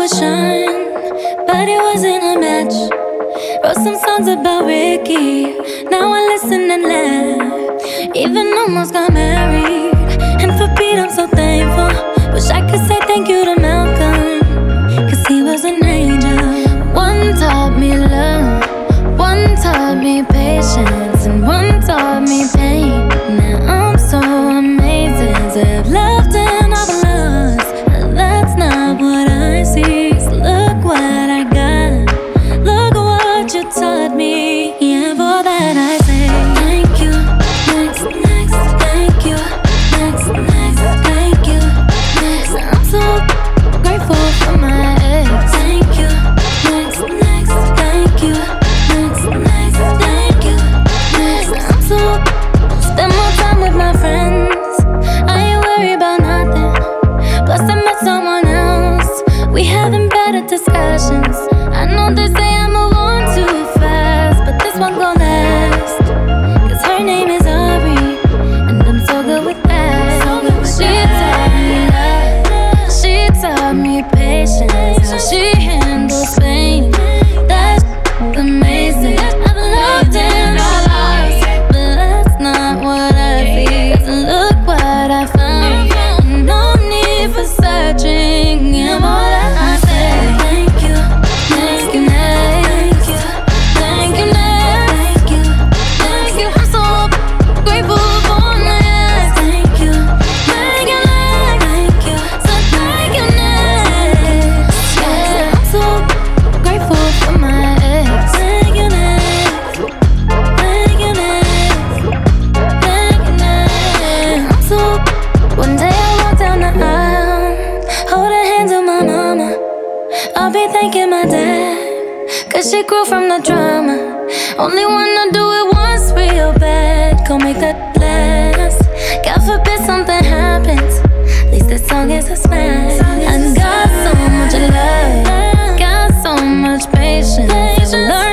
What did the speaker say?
shine, but it wasn't a match. Wrote some songs about Ricky, now I listen and laugh. Even almost got married, and for Pete I'm so thankful. Wish I could say thank you to Malcolm, cause he was an angel. One taught me love, one taught me patience, and one taught me pain. Now I'm so amazing to have loved and I've lost. That's not what I see. So look what I got, look what you taught me. Yeah, for that I say thank you. Next, next, thank you. Next, next, thank you. Next, I'm so grateful for my ex. Thank you. Next, next, thank you. Next, next, thank you. Next, I'm so spend more time with my friends. I ain't worried about nothing. Plus I met someone else. We having better discussions. I know they say I move on too fast, but this one gon' last. Cause her name is Ari, and I'm so good with that. She taught me love, she taught me patience. How she handles pain, that's amazing. I've loved and I lost, but that's not what I see. Cause look what I found, no need for searching. And all that I say, thank you, thank you, thank you, thank you, thank you, thank you. I'm so grateful for my ex. Thank you, thank you, thank you, so thank you, next. Yeah, I'm so grateful for my ex. Thank you, next. Thank you, next. Thank you, next. I'm so. One day I walk down the aisle, holding hands with my mama. I'll be thanking my dad, cause she grew from the drama. Only wanna do it once real bad, gon' make that last. God forbid something happens, at least this song is a smash. I got so much love, got so much patience. Learn